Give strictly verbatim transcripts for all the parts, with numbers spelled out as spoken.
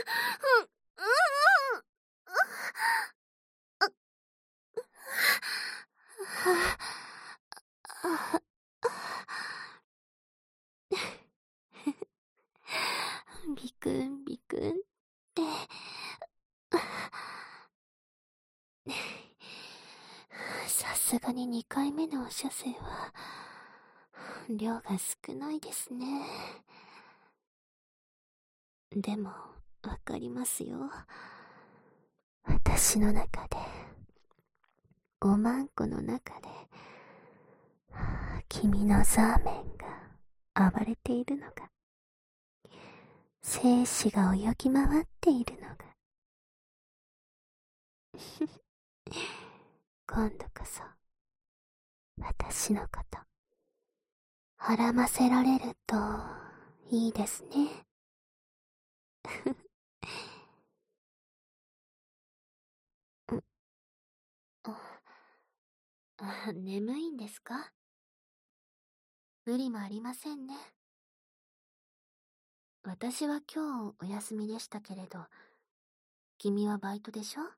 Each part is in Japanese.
ビクンビクンって。さすがににかいめのお射精は、量が少ないですね。でも、わかりますよ。私の中で、おまんこの中で、君のザーメンが暴れているのが、精子が泳ぎ回っているのが。今度こそ、私のこと、はらませられるといいですね。あ、眠いんですか？無理もありませんね。私は今日お休みでしたけれど、君はバイトでしょ？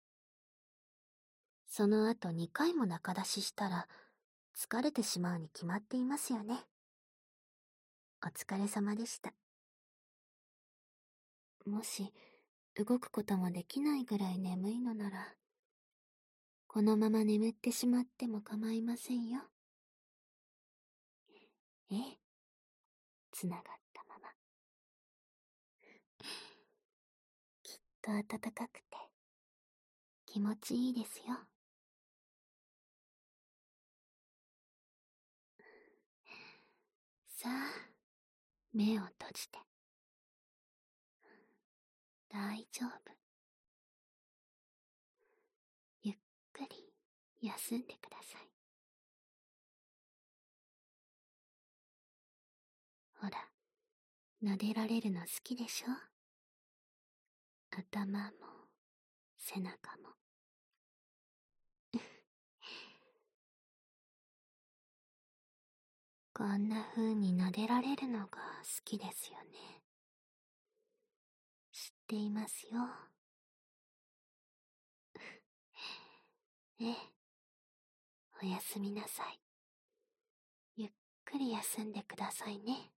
その後にかいも中出ししたら、疲れてしまうに決まっていますよね。お疲れ様でした。もし、動くこともできないぐらい眠いのなら、このまま眠ってしまっても構いませんよ。ええ、つながったまま。きっと暖かくて、気持ちいいですよ。さあ、目を閉じて。大丈夫。ゆっくり休んでください。ほら、撫でられるの好きでしょ？頭も、背中も。こんな風に撫でられるのが好きですよね。知っていますよ。ええ、おやすみなさい。ゆっくり休んでくださいね。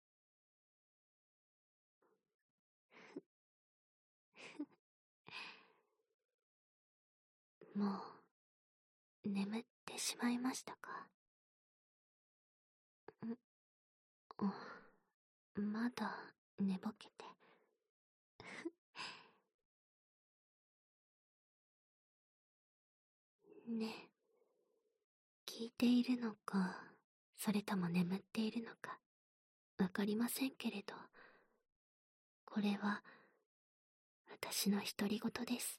もう、眠ってしまいましたか？ん、まだ寝ぼけて。ね、聞いているのか、それとも眠っているのか、わかりませんけれど、これは、私の独り言です。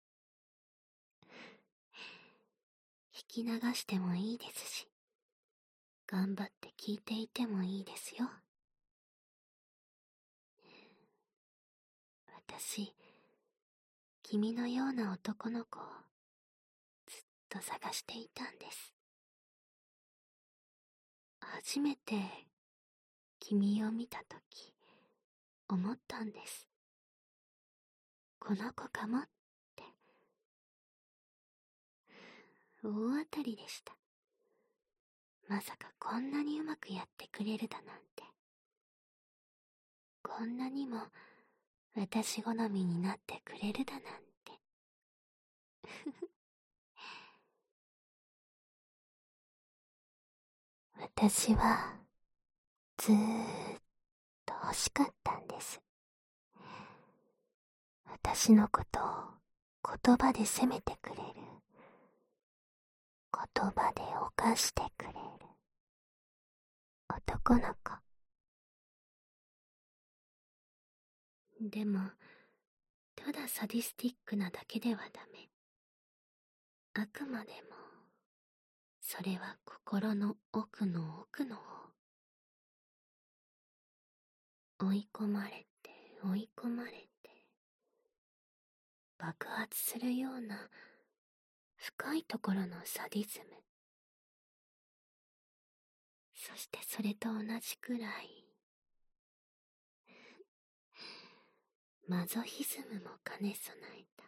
聞き流してもいいですし、頑張って聞いていてもいいですよ。私、君のような男の子をずっと探していたんです。初めて君を見たとき、思ったんです。この子かもって。大当たりでした。まさかこんなにうまくやってくれるだなんて。こんなにも私好みになってくれるだなんて。私はずーっと欲しかったんです。私のことを言葉で責めてくれる。言葉で犯してくれる。男の子。でも、ただサディスティックなだけではダメ。あくまでも、それは心の奥の奥の方。追い込まれて追い込まれて、爆発するような深いところのサディズム。そしてそれと同じくらい、 マゾヒズムも兼ね備えた。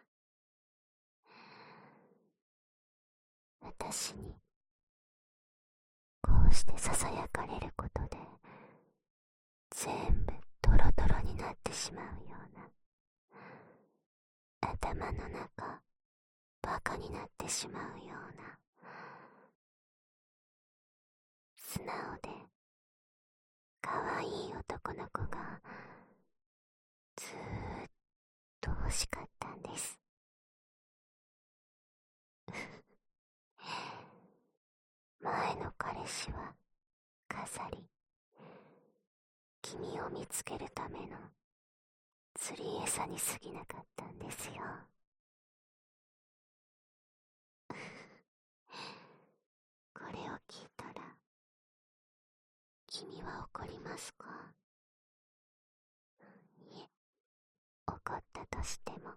私にこうしてささやかれることで全部ドロドロになってしまうような、頭の中バカになってしまうような、素直でかわいい男の子がずーっと欲しかったんです。前の彼氏は飾り、君を見つけるための釣り餌に過ぎなかったんですよ。これを聞いたら君は怒りますか？いえ、怒ったとしても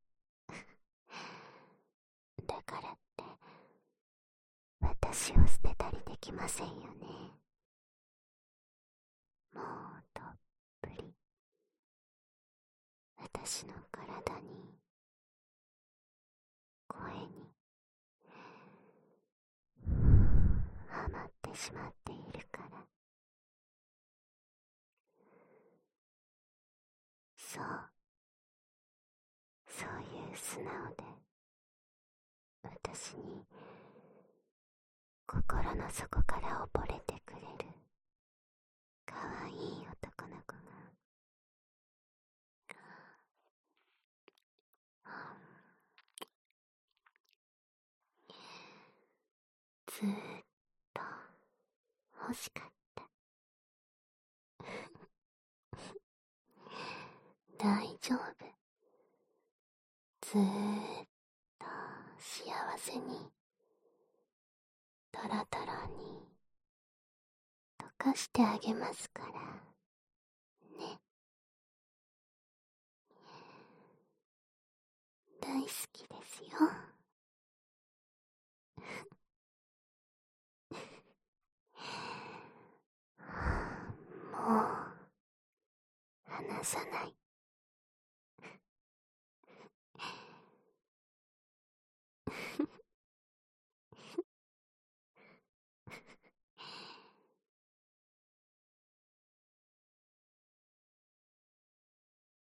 だからって私を捨てたりできませんよね。もうどっぷり私の体に、声にはまってしまっているから。そう、そういう素直で私に心の底から溺れてくれるかわいい男の子がずーっと欲しかった。大丈夫。ずーっと幸せにトロトロに溶かしてあげますからね。大好きですよ。もう離さない。